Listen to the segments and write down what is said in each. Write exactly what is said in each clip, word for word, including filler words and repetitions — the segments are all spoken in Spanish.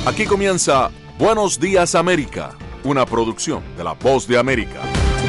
Aquí comienza Buenos Días América, una producción de La Voz de América.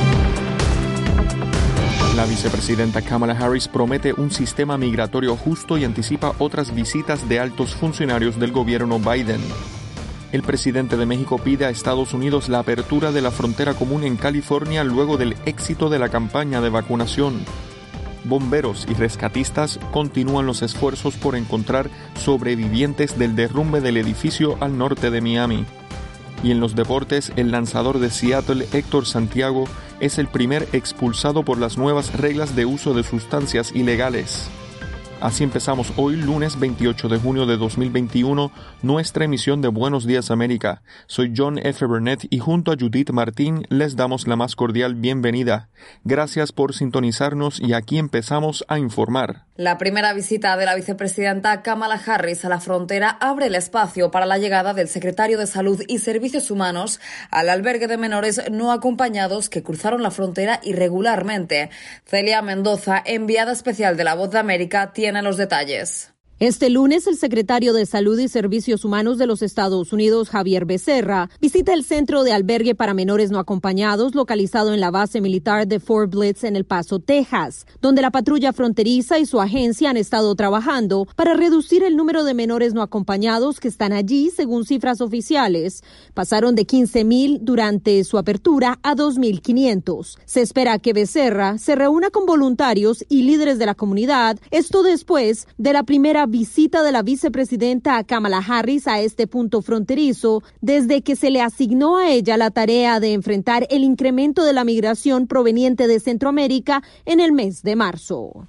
La vicepresidenta Kamala Harris promete un sistema migratorio justo y anticipa otras visitas de altos funcionarios del gobierno Biden. El presidente de México pide a Estados Unidos la apertura de la frontera común en California luego del éxito de la campaña de vacunación. Bomberos y rescatistas continúan los esfuerzos por encontrar sobrevivientes del derrumbe del edificio al norte de Miami. Y en los deportes, el lanzador de Seattle, Héctor Santiago, es el primer expulsado por las nuevas reglas de uso de sustancias ilegales. Así empezamos hoy, lunes veintiocho de junio de dos mil veintiuno, nuestra emisión de Buenos Días América. Soy John F. Burnett y junto a Judith Martín les damos la más cordial bienvenida. Gracias por sintonizarnos y aquí empezamos a informar. La primera visita de la vicepresidenta Kamala Harris a la frontera abre el espacio para la llegada del secretario de Salud y Servicios Humanos al albergue de menores no acompañados que cruzaron la frontera irregularmente. Celia Mendoza, enviada especial de La Voz de América, tiene los detalles. Este lunes, el secretario de Salud y Servicios Humanos de los Estados Unidos, Javier Becerra, visita el centro de albergue para menores no acompañados localizado en la base militar de Fort Bliss en El Paso, Texas, donde la patrulla fronteriza y su agencia han estado trabajando para reducir el número de menores no acompañados que están allí, según cifras oficiales. Pasaron de quince mil durante su apertura a dos mil quinientos. Se espera que Becerra se reúna con voluntarios y líderes de la comunidad, esto después de la primera visita de la vicepresidenta Kamala Harris a este punto fronterizo desde que se le asignó a ella la tarea de enfrentar el incremento de la migración proveniente de Centroamérica en el mes de marzo.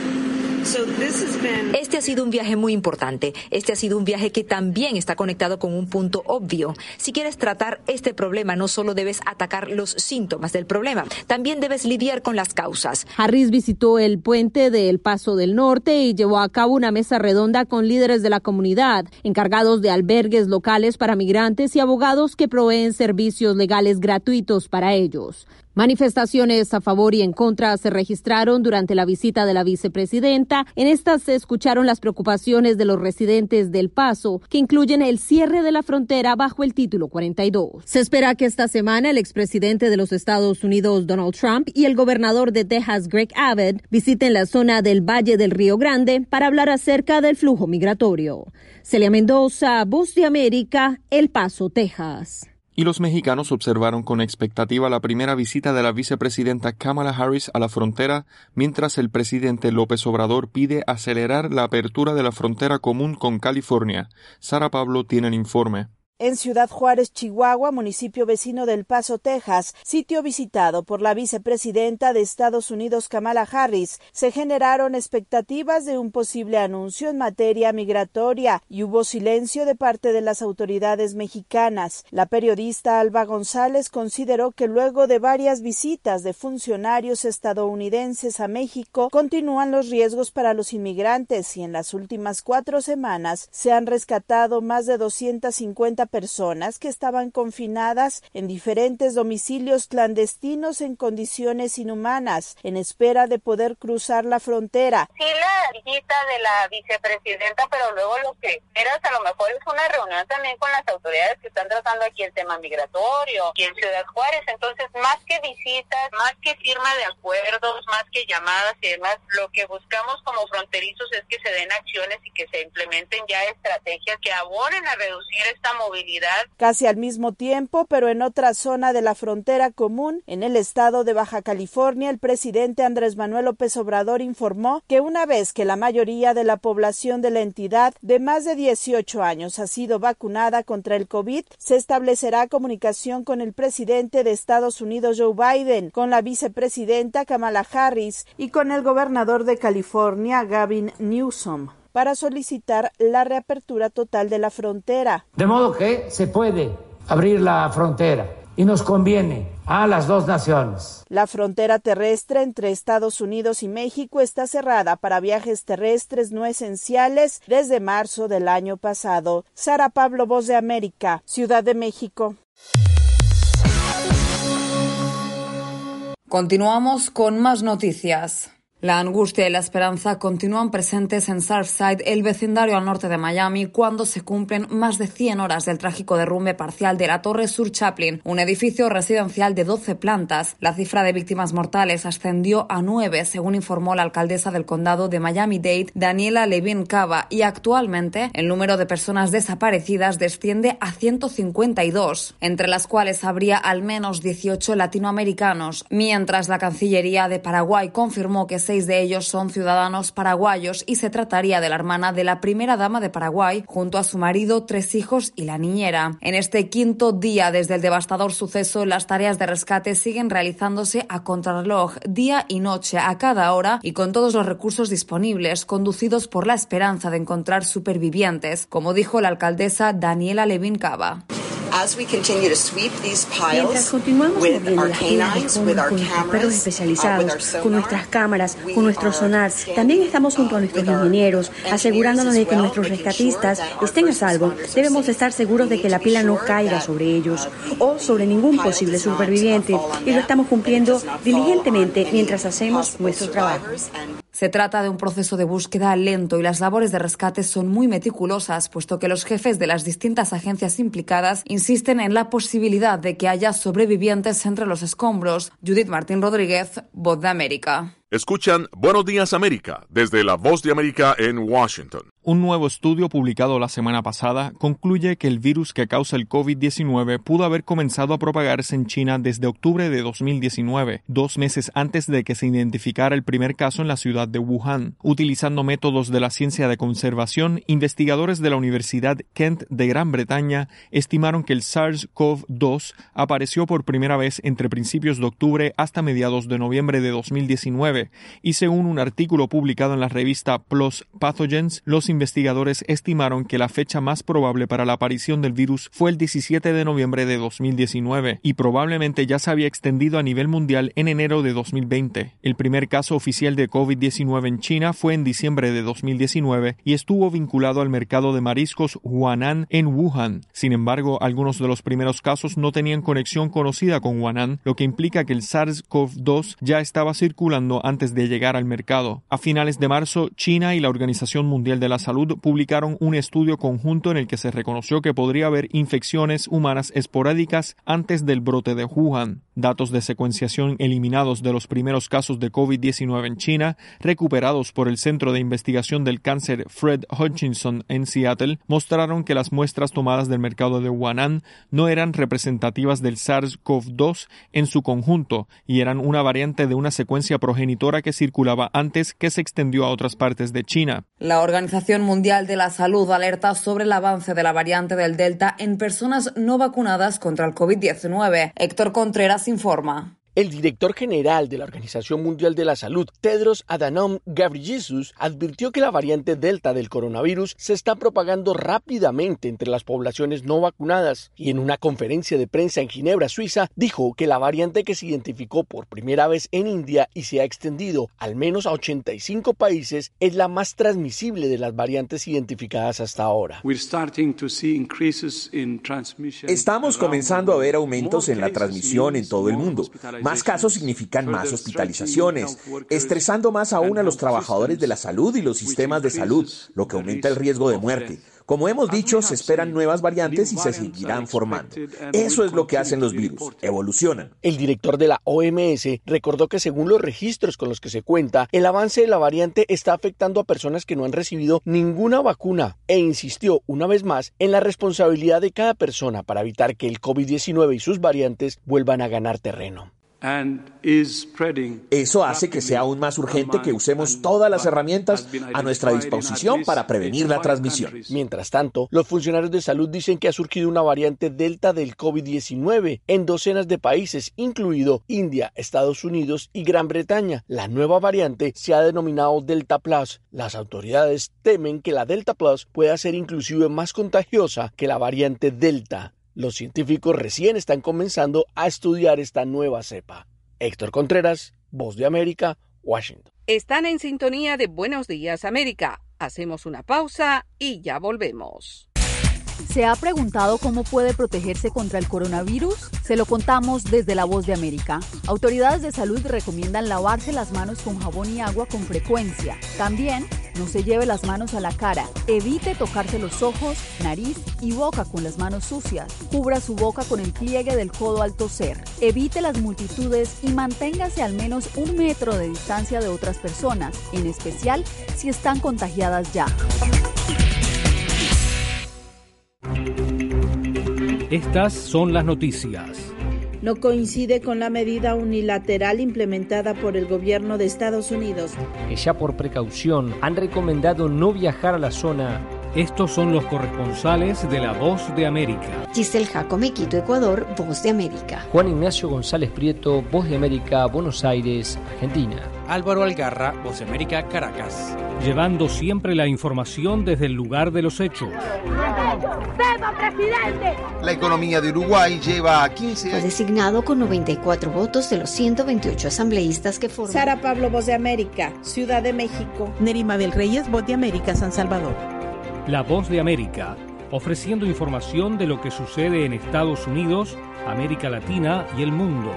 Este ha sido un viaje muy importante. Este ha sido un viaje que también está conectado con un punto obvio. Si quieres tratar este problema, no solo debes atacar los síntomas del problema, también debes lidiar con las causas. Harris visitó el puente de El Paso del Norte y llevó a cabo una mesa redonda con líderes de la comunidad, encargados de albergues locales para migrantes y abogados que proveen servicios legales gratuitos para ellos. Manifestaciones a favor y en contra se registraron durante la visita de la vicepresidenta. En estas se escucharon las preocupaciones de los residentes del Paso, que incluyen el cierre de la frontera bajo el título cuarenta y dos. Se espera que esta semana el expresidente de los Estados Unidos, Donald Trump, y el gobernador de Texas, Greg Abbott, visiten la zona del Valle del Río Grande para hablar acerca del flujo migratorio. Celia Mendoza, Voz de América, El Paso, Texas. Y los mexicanos observaron con expectativa la primera visita de la vicepresidenta Kamala Harris a la frontera, mientras el presidente López Obrador pide acelerar la apertura de la frontera común con California. Sara Pablo tiene el informe. En Ciudad Juárez, Chihuahua, municipio vecino del Paso, Texas, sitio visitado por la vicepresidenta de Estados Unidos, Kamala Harris, se generaron expectativas de un posible anuncio en materia migratoria y hubo silencio de parte de las autoridades mexicanas. La periodista Alba González consideró que luego de varias visitas de funcionarios estadounidenses a México, continúan los riesgos para los inmigrantes y en las últimas cuatro semanas se han rescatado más de doscientas cincuenta personas que estaban confinadas en diferentes domicilios clandestinos en condiciones inhumanas, en espera de poder cruzar la frontera. Sí, la visita de la vicepresidenta, pero luego lo que esperas a lo mejor es una reunión también con las autoridades que están tratando aquí el tema migratorio y en Ciudad Juárez. Entonces, más que visitas, más que firma de acuerdos, más que llamadas y demás, lo que buscamos como fronterizos es que se den acciones y que se implementen ya estrategias que abonen a reducir esta movilidad. Casi al mismo tiempo, pero en otra zona de la frontera común, en el estado de Baja California, el presidente Andrés Manuel López Obrador informó que una vez que la mayoría de la población de la entidad de más de dieciocho años ha sido vacunada contra el COVID, se establecerá comunicación con el presidente de Estados Unidos, Joe Biden, con la vicepresidenta Kamala Harris y con el gobernador de California, Gavin Newsom, para solicitar la reapertura total de la frontera. De modo que se puede abrir la frontera y nos conviene a las dos naciones. La frontera terrestre entre Estados Unidos y México está cerrada para viajes terrestres no esenciales desde marzo del año pasado. Sara Pablo, Voz de América, Ciudad de México. Continuamos con más noticias. La angustia y la esperanza continúan presentes en Surfside, el vecindario al norte de Miami, cuando se cumplen más de cien horas del trágico derrumbe parcial de la Torre Sur Chaplin, un edificio residencial de doce plantas. La cifra de víctimas mortales ascendió a nueve, según informó la alcaldesa del condado de Miami-Dade, Daniela Levine Cava, y actualmente el número de personas desaparecidas desciende a ciento cincuenta y dos, entre las cuales habría al menos dieciocho latinoamericanos, mientras la Cancillería de Paraguay confirmó que seis de ellos son ciudadanos paraguayos y se trataría de la hermana de la primera dama de Paraguay, junto a su marido, tres hijos y la niñera. En este quinto día desde el devastador suceso, las tareas de rescate siguen realizándose a contrarreloj, día y noche, a cada hora y con todos los recursos disponibles, conducidos por la esperanza de encontrar supervivientes, como dijo la alcaldesa Daniela Levine Cava. Mientras continuamos moviendo las pilas de escombros con nuestros perros especializados, con nuestras cámaras, con nuestros sonars, también estamos junto a nuestros ingenieros, asegurándonos de que nuestros rescatistas estén a salvo. Debemos estar seguros de que la pila no caiga sobre ellos o sobre ningún posible superviviente, y lo estamos cumpliendo diligentemente mientras hacemos nuestro trabajo. Se trata de un proceso de búsqueda lento y las labores de rescate son muy meticulosas, puesto que los jefes de las distintas agencias implicadas insisten en la posibilidad de que haya sobrevivientes entre los escombros. Judith Martín Rodríguez, Voz de América. Escuchan Buenos Días América desde la Voz de América en Washington. Un nuevo estudio publicado la semana pasada concluye que el virus que causa el COVID diecinueve pudo haber comenzado a propagarse en China desde octubre de dos mil diecinueve, dos meses antes de que se identificara el primer caso en la ciudad de Wuhan. Utilizando métodos de la ciencia de conservación, investigadores de la Universidad Kent de Gran Bretaña estimaron que el SARS-CoV dos apareció por primera vez entre principios de octubre hasta mediados de noviembre de dos mil diecinueve, y según un artículo publicado en la revista PLOS Pathogens, los investigadores estimaron que la fecha más probable para la aparición del virus fue el diecisiete de noviembre de dos mil diecinueve y probablemente ya se había extendido a nivel mundial en enero de dos mil veinte. El primer caso oficial de COVID diecinueve en China fue en diciembre de dos mil diecinueve y estuvo vinculado al mercado de mariscos Huanan en Wuhan. Sin embargo, algunos de los primeros casos no tenían conexión conocida con Huanan, lo que implica que el SARS-CoV dos ya estaba circulando antes de llegar al mercado. A finales de marzo, China y la Organización Mundial de la Salud publicaron un estudio conjunto en el que se reconoció que podría haber infecciones humanas esporádicas antes del brote de Wuhan. Datos de secuenciación eliminados de los primeros casos de COVID diecinueve en China, recuperados por el Centro de Investigación del Cáncer Fred Hutchinson en Seattle, mostraron que las muestras tomadas del mercado de Huanan no eran representativas del SARS-CoV dos en su conjunto y eran una variante de una secuencia progenitora que circulaba antes, que se extendió a otras partes de China. La Organización Mundial de la Salud alerta sobre el avance de la variante del Delta en personas no vacunadas contra el COVID diecinueve. Héctor Contreras informa. El director general de la Organización Mundial de la Salud, Tedros Adhanom Ghebreyesus, advirtió que la variante Delta del coronavirus se está propagando rápidamente entre las poblaciones no vacunadas, y en una conferencia de prensa en Ginebra, Suiza, dijo que la variante que se identificó por primera vez en India y se ha extendido al menos a ochenta y cinco países es la más transmisible de las variantes identificadas hasta ahora. Estamos comenzando a ver aumentos en la transmisión en todo el mundo. Más casos significan más hospitalizaciones, estresando más aún a los trabajadores de la salud y los sistemas de salud, lo que aumenta el riesgo de muerte. Como hemos dicho, se esperan nuevas variantes y se seguirán formando. Eso es lo que hacen los virus, evolucionan. El director de la O M S recordó que según los registros con los que se cuenta, el avance de la variante está afectando a personas que no han recibido ninguna vacuna, e insistió una vez más en la responsabilidad de cada persona para evitar que el COVID diecinueve y sus variantes vuelvan a ganar terreno. Eso hace que sea aún más urgente que usemos todas las herramientas a nuestra disposición para prevenir la transmisión. Mientras tanto, los funcionarios de salud dicen que ha surgido una variante Delta del COVID diecinueve en docenas de países, incluido India, Estados Unidos y Gran Bretaña. La nueva variante se ha denominado Delta Plus. Las autoridades temen que la Delta Plus pueda ser inclusive más contagiosa que la variante Delta. Los científicos recién están comenzando a estudiar esta nueva cepa. Héctor Contreras, Voz de América, Washington. Están en sintonía de Buenos Días América. Hacemos una pausa y ya volvemos. ¿Se ha preguntado cómo puede protegerse contra el coronavirus? Se lo contamos desde La Voz de América. Autoridades de salud recomiendan lavarse las manos con jabón y agua con frecuencia. También, no se lleve las manos a la cara. Evite tocarse los ojos, nariz y boca con las manos sucias. Cubra su boca con el pliegue del codo al toser. Evite las multitudes y manténgase al menos un metro de distancia de otras personas, en especial si están contagiadas ya. Estas son las noticias. No coincide con la medida unilateral implementada por el gobierno de Estados Unidos, que ya por precaución han recomendado no viajar a la zona. Estos son los corresponsales de La Voz de América. Giselle Jacome, Quito, Ecuador, Voz de América. Juan Ignacio González Prieto, Voz de América, Buenos Aires, Argentina. Álvaro Algarra, Voz de América, Caracas. Llevando siempre la información desde el lugar de los hechos. ¡Viva, presidente! La economía de Uruguay lleva a quince años. Fue designado con noventa y cuatro votos de los ciento veintiocho asambleístas que forman. Sara Pablo, Voz de América, Ciudad de México. Nerima Abel Reyes, Voz de América, San Salvador. La Voz de América, ofreciendo información de lo que sucede en Estados Unidos, América Latina y el mundo.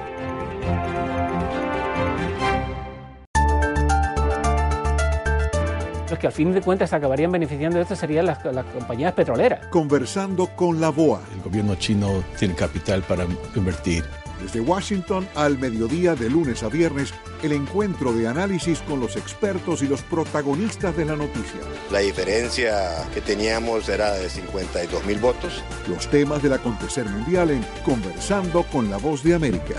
Los que al fin de cuentas acabarían beneficiando de esto serían las, las compañías petroleras. Conversando con la B O A. El gobierno chino tiene capital para invertir. Desde Washington al mediodía de lunes a viernes, el encuentro de análisis con los expertos y los protagonistas de la noticia. La diferencia que teníamos era de cincuenta y dos mil votos. Los temas del acontecer mundial en Conversando con la Voz de América.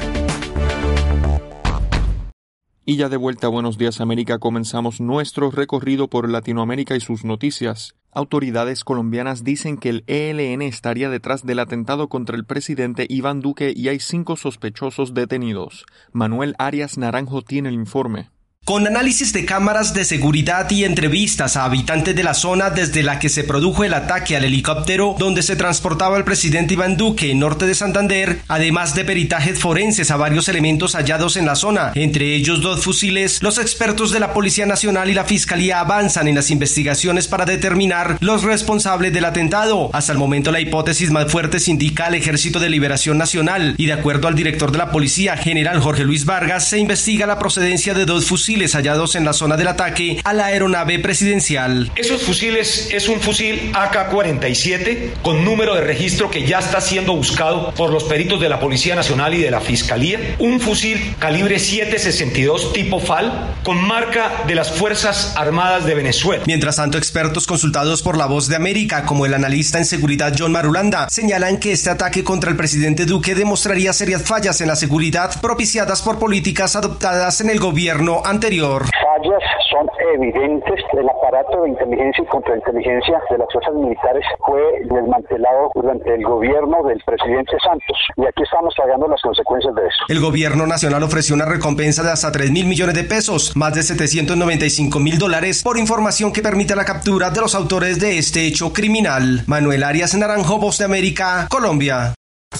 Y ya de vuelta a Buenos Días América, comenzamos nuestro recorrido por Latinoamérica y sus noticias. Autoridades colombianas dicen que el E L N estaría detrás del atentado contra el presidente Iván Duque y hay cinco sospechosos detenidos. Manuel Arias Naranjo tiene el informe. Con análisis de cámaras de seguridad y entrevistas a habitantes de la zona desde la que se produjo el ataque al helicóptero donde se transportaba el presidente Iván Duque en norte de Santander, además de peritajes forenses a varios elementos hallados en la zona, entre ellos dos fusiles, los expertos de la Policía Nacional y la Fiscalía avanzan en las investigaciones para determinar los responsables del atentado. Hasta el momento la hipótesis más fuerte se indica al Ejército de Liberación Nacional y de acuerdo al director de la policía, general Jorge Luis Vargas, se investiga la procedencia de dos fusiles hallados en la zona del ataque a la aeronave presidencial. Esos fusiles es un fusil A K cuarenta y siete con número de registro que ya está siendo buscado por los peritos de la Policía Nacional y de la Fiscalía, un fusil calibre siete sesenta y dos tipo F A L con marca de las Fuerzas Armadas de Venezuela. Mientras tanto, expertos consultados por La Voz de América, como el analista en seguridad John Marulanda, señalan que este ataque contra el presidente Duque demostraría serias fallas en la seguridad propiciadas por políticas adoptadas en el gobierno anterior. Fallas son evidentes. El aparato de inteligencia y contrainteligencia de las fuerzas militares fue desmantelado durante el gobierno del presidente Santos y aquí estamos pagando las consecuencias de eso. El gobierno nacional ofreció una recompensa de hasta tres mil millones de pesos, más de setecientos noventa y cinco mil dólares, por información que permita la captura de los autores de este hecho criminal. Manuel Arias Naranjo, Voz de América, Colombia.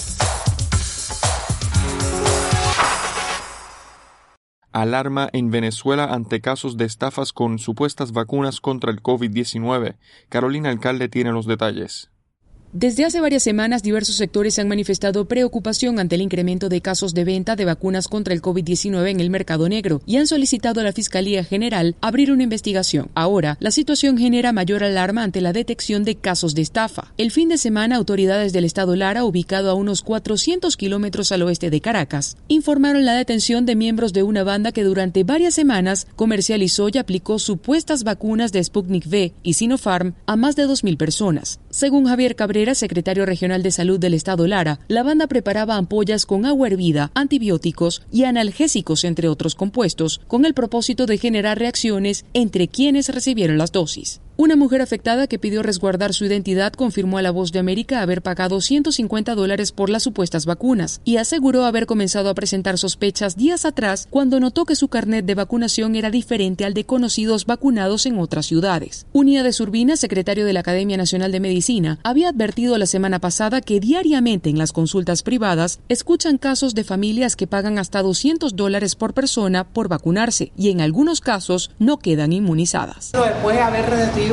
Alarma en Venezuela ante casos de estafas con supuestas vacunas contra el COVID diecinueve. Carolina Alcalde tiene los detalles. Desde hace varias semanas, diversos sectores han manifestado preocupación ante el incremento de casos de venta de vacunas contra el COVID diecinueve en el mercado negro y han solicitado a la Fiscalía General abrir una investigación. Ahora, la situación genera mayor alarma ante la detección de casos de estafa. El fin de semana, autoridades del estado Lara, ubicado a unos cuatrocientos kilómetros al oeste de Caracas, informaron la detención de miembros de una banda que durante varias semanas comercializó y aplicó supuestas vacunas de Sputnik V y Sinopharm a más de dos mil personas. Según Javier Cabrera, secretario regional de salud del estado Lara, la banda preparaba ampollas con agua hervida, antibióticos y analgésicos, entre otros compuestos, con el propósito de generar reacciones entre quienes recibieron las dosis. Una mujer afectada que pidió resguardar su identidad confirmó a La Voz de América haber pagado ciento cincuenta dólares por las supuestas vacunas y aseguró haber comenzado a presentar sospechas días atrás cuando notó que su carnet de vacunación era diferente al de conocidos vacunados en otras ciudades. Uníades Urbina, secretario de la Academia Nacional de Medicina, había advertido la semana pasada que diariamente en las consultas privadas escuchan casos de familias que pagan hasta doscientos dólares por persona por vacunarse y en algunos casos no quedan inmunizadas. Después de haber recibido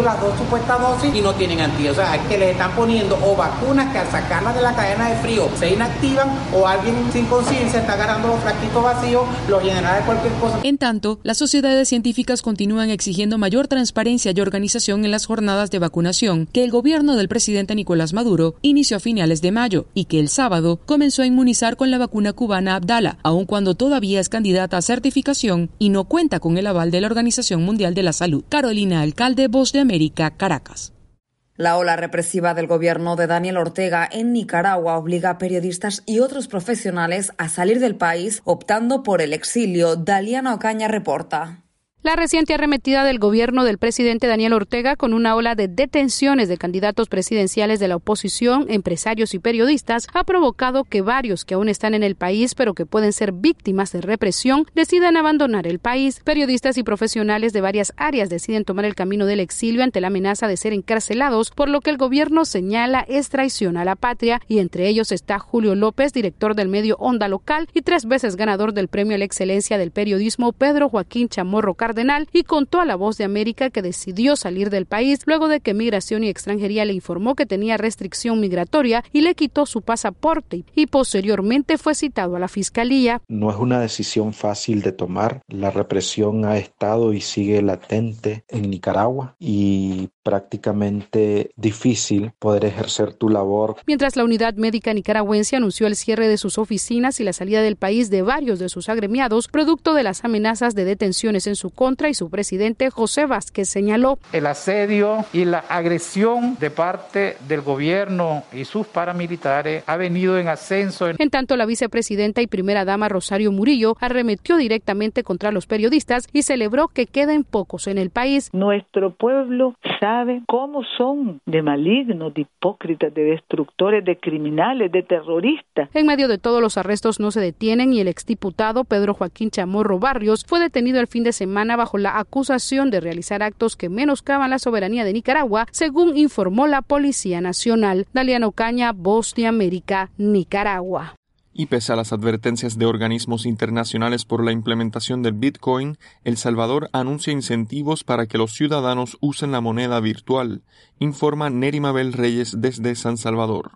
recibido las dos supuestas dosis y no tienen antídotos. O sea, es que les están poniendo o vacunas que al sacarlas de la cadena de frío se inactivan, o alguien sin conciencia está agarrando los frasquitos vacíos, los llenará de cualquier cosa. En tanto, las sociedades científicas continúan exigiendo mayor transparencia y organización en las jornadas de vacunación que el gobierno del presidente Nicolás Maduro inició a finales de mayo y que el sábado comenzó a inmunizar con la vacuna cubana Abdala, aun cuando todavía es candidata a certificación y no cuenta con el aval de la Organización Mundial de la Salud. Carolina Alcalde, Voz de América, Caracas. La ola represiva del gobierno de Daniel Ortega en Nicaragua obliga a periodistas y otros profesionales a salir del país, optando por el exilio. Daliana Ocaña reporta. La reciente arremetida del gobierno del presidente Daniel Ortega con una ola de detenciones de candidatos presidenciales de la oposición, empresarios y periodistas ha provocado que varios que aún están en el país pero que pueden ser víctimas de represión decidan abandonar el país. Periodistas y profesionales de varias áreas deciden tomar el camino del exilio ante la amenaza de ser encarcelados, por lo que el gobierno señala es traición a la patria, y entre ellos está Julio López, director del medio Onda Local y tres veces ganador del premio a la excelencia del periodismo Pedro Joaquín Chamorro Cardenal, y contó a La Voz de América que decidió salir del país luego de que Migración y Extranjería le informó que tenía restricción migratoria y le quitó su pasaporte, y posteriormente fue citado a la fiscalía. No es una decisión fácil de tomar. La represión ha estado y sigue latente en Nicaragua y prácticamente difícil poder ejercer tu labor. Mientras la Unidad Médica Nicaragüense anunció el cierre de sus oficinas y la salida del país de varios de sus agremiados, producto de las amenazas de detenciones en su contra, y su presidente José Vázquez señaló: el asedio y la agresión de parte del gobierno y sus paramilitares ha venido en ascenso. En tanto, la vicepresidenta y primera dama Rosario Murillo arremetió directamente contra los periodistas y celebró que queden pocos en el país. Nuestro pueblo sabe cómo son de malignos, de hipócritas, de destructores, de criminales, de terroristas. En medio de todos los arrestos no se detienen, y el exdiputado Pedro Joaquín Chamorro Barrios fue detenido el fin de semana bajo la acusación de realizar actos que menoscaban la soberanía de Nicaragua, según informó la Policía Nacional. Daliana Ocaña, Voz de América, Nicaragua. Y pese a las advertencias de organismos internacionales por la implementación del Bitcoin, El Salvador anuncia incentivos para que los ciudadanos usen la moneda virtual, informa Neri Mabel Reyes desde San Salvador.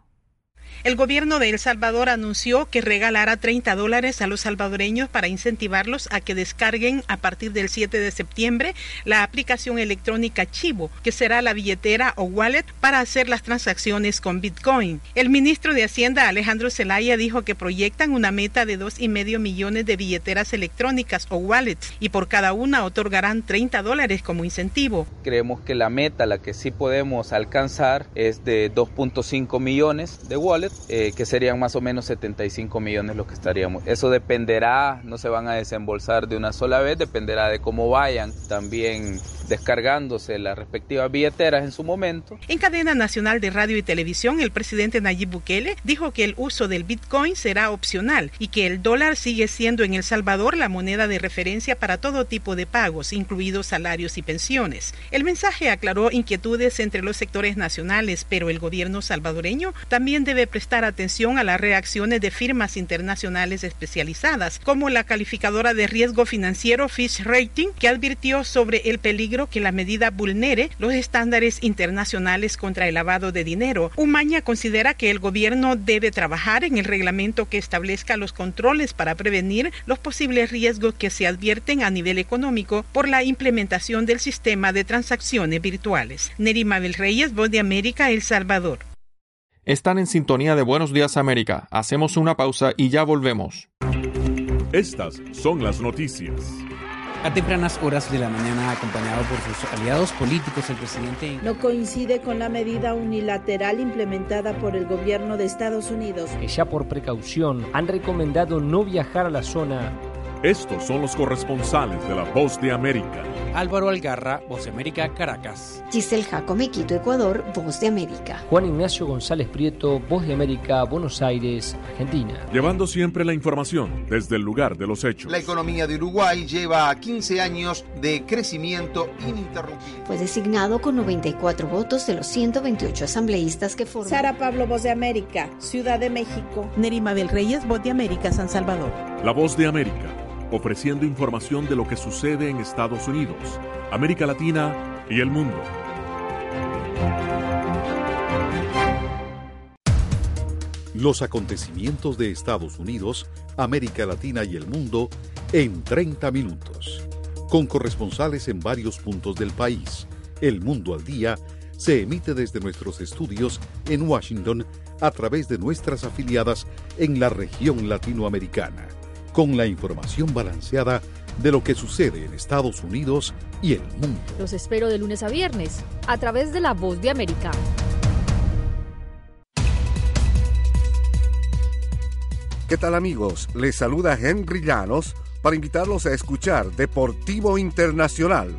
El gobierno de El Salvador anunció que regalará treinta dólares a los salvadoreños para incentivarlos a que descarguen a partir del siete de septiembre la aplicación electrónica Chivo, que será la billetera o wallet para hacer las transacciones con Bitcoin. El ministro de Hacienda, Alejandro Zelaya, dijo que proyectan una meta de dos y medio millones de billeteras electrónicas o wallets, y por cada una otorgarán treinta dólares como incentivo. Creemos que la meta, la que sí podemos alcanzar, es de dos punto cinco millones de wallets, Eh, que serían más o menos setenta y cinco millones los que estaríamos. Eso dependerá, no se van a desembolsar de una sola vez, dependerá de cómo vayan también descargándose las respectivas billeteras en su momento. En cadena nacional de radio y televisión, el presidente Nayib Bukele dijo que el uso del Bitcoin será opcional y que el dólar sigue siendo en El Salvador la moneda de referencia para todo tipo de pagos, incluidos salarios y pensiones. El mensaje aclaró inquietudes entre los sectores nacionales, pero el gobierno salvadoreño también debe prestar atención a las reacciones de firmas internacionales especializadas, como la calificadora de riesgo financiero Fitch Rating, que advirtió sobre el peligro que la medida vulnere los estándares internacionales contra el lavado de dinero. Umaña considera que el gobierno debe trabajar en el reglamento que establezca los controles para prevenir los posibles riesgos que se advierten a nivel económico por la implementación del sistema de transacciones virtuales. Neri Mabel Reyes, Voz de América, El Salvador. Están en sintonía de Buenos Días América. Hacemos una pausa y ya volvemos. Estas son las noticias. A tempranas horas de la mañana, acompañado por sus aliados políticos, el presidente no coincide con la medida unilateral implementada por el gobierno de Estados Unidos, que ya por precaución han recomendado no viajar a la zona. Estos son los corresponsales de La Voz de América. Álvaro Algarra, Voz de América, Caracas. Giselle Jacome, Quito, Ecuador, Voz de América. Juan Ignacio González Prieto, Voz de América, Buenos Aires, Argentina. Llevando siempre la información desde el lugar de los hechos. La economía de Uruguay lleva quince años de crecimiento ininterrumpido. Fue designado con noventa y cuatro votos de los ciento veintiocho asambleístas que forman. Sara Pablo, Voz de América, Ciudad de México. Neri Mabel Reyes, Voz de América, San Salvador. La Voz de América, ofreciendo información de lo que sucede en Estados Unidos, América Latina y el mundo. Los acontecimientos de Estados Unidos, América Latina y el mundo en treinta minutos. Con corresponsales en varios puntos del país. El Mundo al Día se emite desde nuestros estudios en Washington a través de nuestras afiliadas en la región latinoamericana, con la información balanceada de lo que sucede en Estados Unidos y el mundo. Los espero de lunes a viernes a través de La Voz de América. ¿Qué tal, amigos? Les saluda Henry Llanos para invitarlos a escuchar Deportivo Internacional.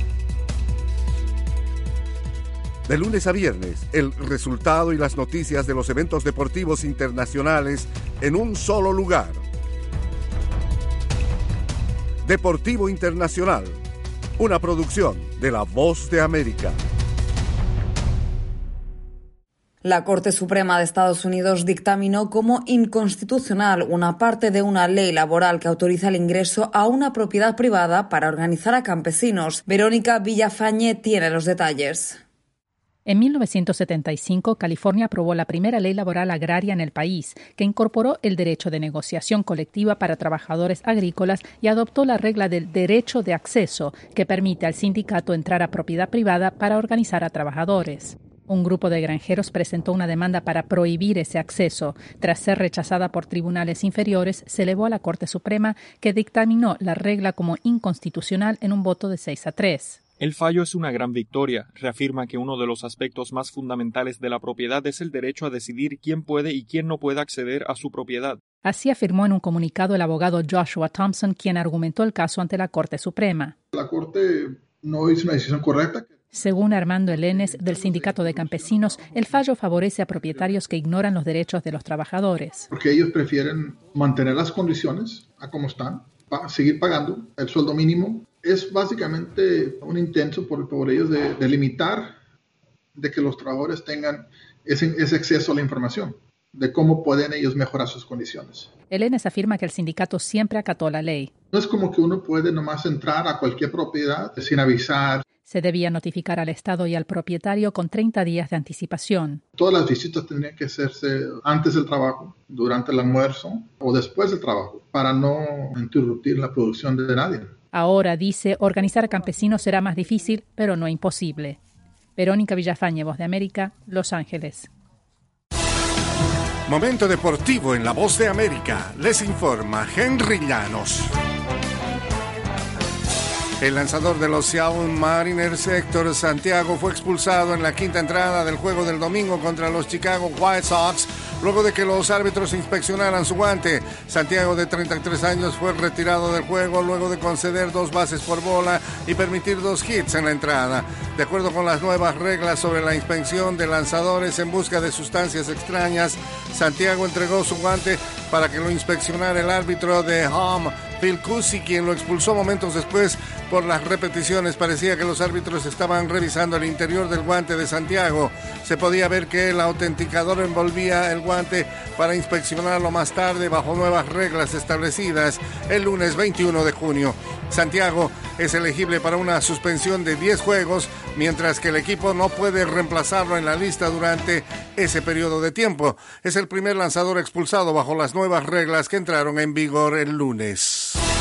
De lunes a viernes, el resultado y las noticias de los eventos deportivos internacionales en un solo lugar. Deportivo Internacional, una producción de La Voz de América. La Corte Suprema de Estados Unidos dictaminó como inconstitucional una parte de una ley laboral que autoriza el ingreso a una propiedad privada para organizar a campesinos. Verónica Villafañe tiene los detalles. En mil novecientos setenta y cinco, California aprobó la primera ley laboral agraria en el país, que incorporó el derecho de negociación colectiva para trabajadores agrícolas y adoptó la regla del derecho de acceso, que permite al sindicato entrar a propiedad privada para organizar a trabajadores. Un grupo de granjeros presentó una demanda para prohibir ese acceso. Tras ser rechazada por tribunales inferiores, se elevó a la Corte Suprema, que dictaminó la regla como inconstitucional en un voto de seis a tres. El fallo es una gran victoria. Reafirma que uno de los aspectos más fundamentales de la propiedad es el derecho a decidir quién puede y quién no puede acceder a su propiedad. Así afirmó en un comunicado el abogado Joshua Thompson, quien argumentó el caso ante la Corte Suprema. La Corte no hizo una decisión correcta. Según Armando Elenes, del Sindicato de Campesinos, el fallo favorece a propietarios que ignoran los derechos de los trabajadores. Porque ellos prefieren mantener las condiciones a como están, pa- seguir pagando el sueldo mínimo. Es básicamente un intento por, por ellos de, de limitar de que los trabajadores tengan ese, ese acceso a la información, de cómo pueden ellos mejorar sus condiciones. Elenes afirma que el sindicato siempre acató la ley. No es como que uno puede nomás entrar a cualquier propiedad sin avisar. Se debía notificar al Estado y al propietario con treinta días de anticipación. Todas las visitas tendrían que hacerse antes del trabajo, durante el almuerzo o después del trabajo, para no interrumpir la producción de nadie. Ahora, dice, organizar a campesinos será más difícil, pero no imposible. Verónica Villafañe, Voz de América, Los Ángeles. Momento deportivo en La Voz de América. Les informa Henry Llanos. El lanzador de los Seattle Mariners, Héctor Santiago, fue expulsado en la quinta entrada del juego del domingo contra los Chicago White Sox, luego de que los árbitros inspeccionaran su guante. Santiago, de treinta y tres años, fue retirado del juego luego de conceder dos bases por bola y permitir dos hits en la entrada. De acuerdo con las nuevas reglas sobre la inspección de lanzadores en busca de sustancias extrañas, Santiago entregó su guante para que lo inspeccionara el árbitro de home, Phil Cusi, quien lo expulsó momentos después por las repeticiones. Parecía que los árbitros estaban revisando el interior del guante de Santiago. Se podía ver que el autenticador envolvía el guante para inspeccionarlo más tarde bajo nuevas reglas establecidas el lunes veintiuno de junio. Santiago es elegible para una suspensión de diez juegos, mientras que el equipo no puede reemplazarlo en la lista durante ese periodo de tiempo. Es el primer lanzador expulsado bajo las nuevas reglas que entraron en vigor el lunes.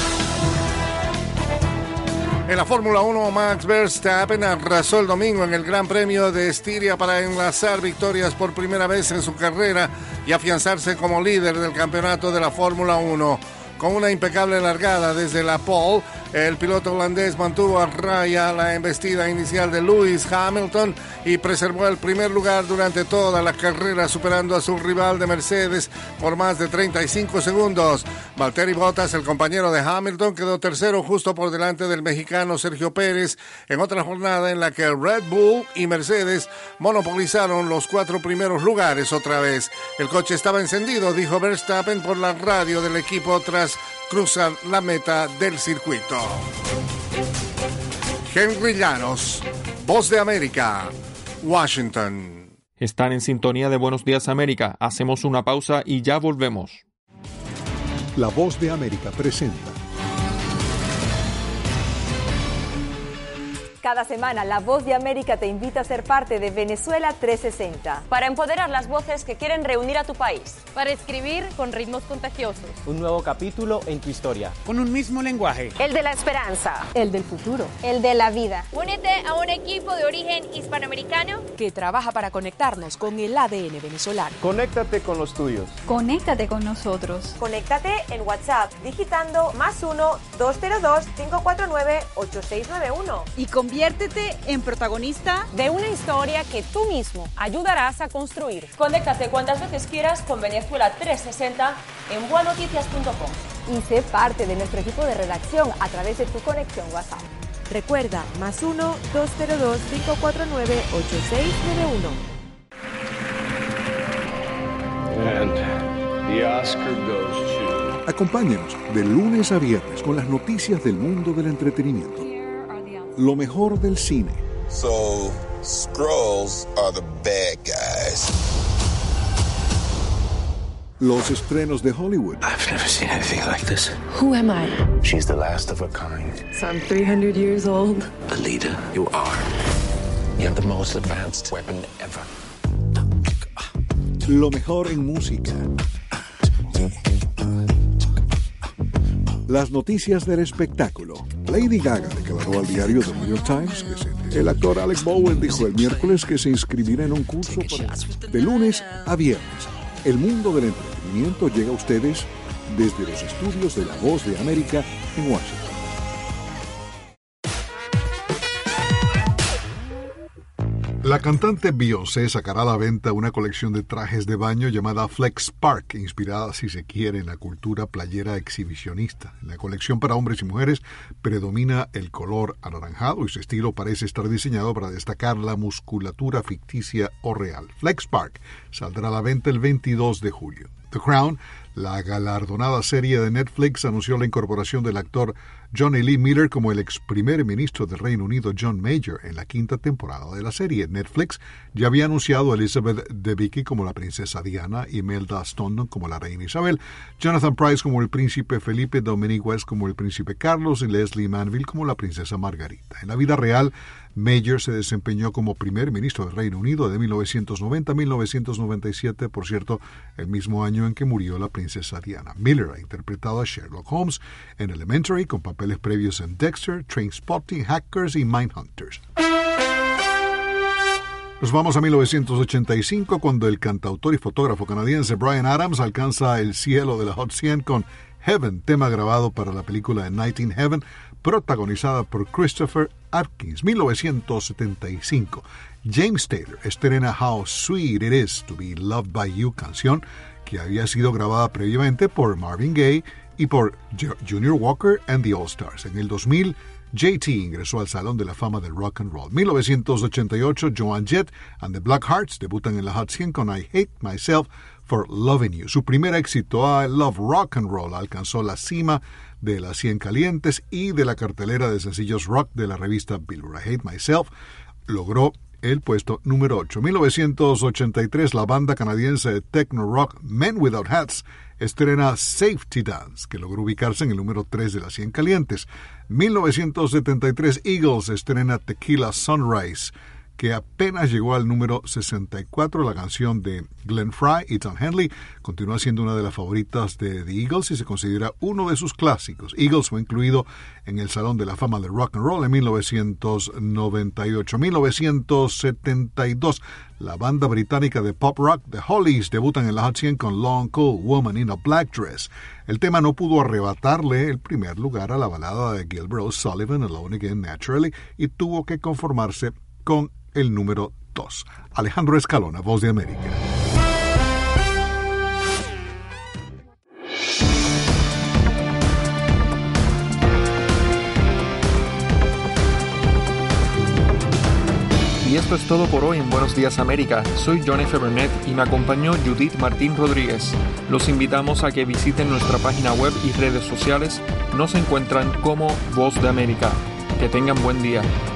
En la Fórmula uno, Max Verstappen arrasó el domingo en el Gran Premio de Estiria para enlazar victorias por primera vez en su carrera y afianzarse como líder del campeonato de la Fórmula uno. Con una impecable largada desde la pole, el piloto holandés mantuvo a raya la embestida inicial de Lewis Hamilton y preservó el primer lugar durante toda la carrera, superando a su rival de Mercedes por más de treinta y cinco segundos. Valtteri Bottas, el compañero de Hamilton, quedó tercero justo por delante del mexicano Sergio Pérez, en otra jornada en la que Red Bull y Mercedes monopolizaron los cuatro primeros lugares otra vez. El coche estaba encendido, dijo Verstappen por la radio del equipo tras cruzar la meta del circuito. Henry Llanos, Voz de América, Washington. Están en sintonía de Buenos Días América. Hacemos una pausa y ya volvemos. La Voz de América presenta Cada semana, La Voz de América te invita a ser parte de Venezuela trescientos sesenta. Para empoderar las voces que quieren reunir a tu país. Para escribir con ritmos contagiosos. Un nuevo capítulo en tu historia. Con un mismo lenguaje. El de la esperanza. El del futuro. El de la vida. Únete a un equipo de origen hispanoamericano que trabaja para conectarnos con el A D N venezolano. Conéctate con los tuyos. Conéctate con nosotros. Conéctate en WhatsApp digitando más uno dos cero dos cinco cuatro nueve ocho seis nueve uno. Y conviértete en protagonista de una historia que tú mismo ayudarás a construir. Conéctate cuantas veces quieras con Venezuela trescientos sesenta en boa noticias punto com. Y sé parte de nuestro equipo de redacción a través de tu conexión WhatsApp. Recuerda, más uno dos cero dos cinco cuatro nueve ocho seis nueve uno. And the Oscar goes to... Acompáñenos de lunes a viernes con las noticias del mundo del entretenimiento. Lo mejor del cine. So, Skrulls are the bad guys. Los estrenos de Hollywood. I've never seen anything like this. Who am I? She's the last of her kind. So I'm three hundred years old. Alita, you are. You have the most advanced weapon ever. Lo mejor en música. Las noticias del espectáculo. Lady Gaga declaró al diario The New York Times que se... El actor Alec Bowen dijo el miércoles que se inscribirá en un curso para... de lunes a viernes. El mundo del entretenimiento llega a ustedes desde los estudios de La Voz de América en Washington. La cantante Beyoncé sacará a la venta una colección de trajes de baño llamada Flex Park, inspirada, si se quiere, en la cultura playera exhibicionista. En la colección para hombres y mujeres predomina el color anaranjado y su estilo parece estar diseñado para destacar la musculatura ficticia o real. Flex Park saldrá a la venta el veintidós de julio. The Crown, la galardonada serie de Netflix, anunció la incorporación del actor Johnny Lee Miller como el ex primer ministro del Reino Unido John Major en la quinta temporada de la serie. Netflix ya había anunciado a Elizabeth Debicki como la princesa Diana, Imelda Staunton como la reina Isabel, Jonathan Pryce como el príncipe Felipe, Dominic West como el príncipe Carlos y Leslie Manville como la princesa Margarita. En la vida real, Major se desempeñó como primer ministro del Reino Unido de mil novecientos noventa a mil novecientos noventa y siete, por cierto, el mismo año en que murió la princesa Diana. Miller ha interpretado a Sherlock Holmes en Elementary, con papeles previos en Dexter, Trainspotting, Hackers y Mindhunters. Nos vamos a mil novecientos ochenta y cinco, cuando el cantautor y fotógrafo canadiense Bryan Adams alcanza el cielo de la Hot cien con Heaven, tema grabado para la película A Night in Heaven, protagonizada por Christopher Atkins. mil novecientos setenta y cinco. James Taylor estrena How Sweet It Is to Be Loved by You, canción que había sido grabada previamente por Marvin Gaye y por Junior Walker and the All Stars. En el dos mil, J T ingresó al Salón de la Fama del Rock and Roll. mil novecientos ochenta y ocho, Joan Jett and the Blackhearts debutan en la Hot cien con I Hate Myself for Loving You. Su primer éxito, I Love Rock and Roll, alcanzó la cima de las cien calientes y de la cartelera de sencillos rock de la revista Billboard. I Hate Myself logró el puesto número ocho. mil novecientos ochenta y tres, la banda canadiense de techno rock Men Without Hats estrena Safety Dance, que logró ubicarse en el número tres de las cien calientes. mil novecientos setenta y tres, Eagles estrena Tequila Sunrise, que apenas llegó al número sesenta y cuatro. La canción de Glenn Frey y Tom Henley continúa siendo una de las favoritas de The Eagles y se considera uno de sus clásicos. Eagles fue incluido en el Salón de la Fama del Rock and Roll en mil novecientos noventa y ocho. mil novecientos setenta y dos, la banda británica de pop rock The Hollies debutan en la Hot cien con Long Cool Woman in a Black Dress. El tema no pudo arrebatarle el primer lugar a la balada de Gilbert O'Sullivan, Alone Again Naturally, y tuvo que conformarse con el número dos. Alejandro Escalona, Voz de América. Y esto es todo por hoy en Buenos Días América. Soy Johnny Burnett y me acompañó Judith Martín Rodríguez. Los invitamos a que visiten nuestra página web y redes sociales. Nos encuentran como Voz de América. Que tengan buen día.